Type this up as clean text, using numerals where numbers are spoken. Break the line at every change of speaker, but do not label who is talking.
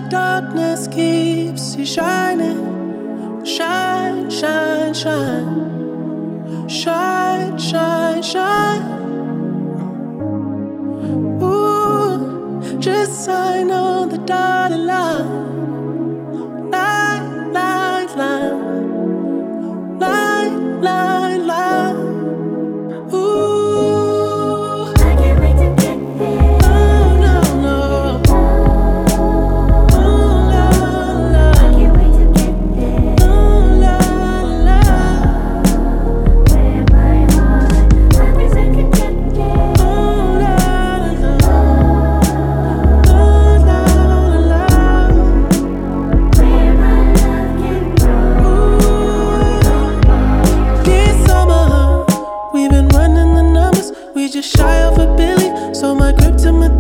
darkness keeps you shining. Shine, shine, shine. Shine, shine, shine. Ooh, just sign on the dotted line. Line, line, line. Line, line, line. Ooh,
I can't wait to get there.
oh no, no. Ooh, la, la.
I can't wait to get there.
Ooh, la, la.
Where my heart is connected.
Ooh, la, la. Ooh, la, la.
Where my love can grow.
Dear summer, we've been running the numbers. We just shy of a billion, so my grip to my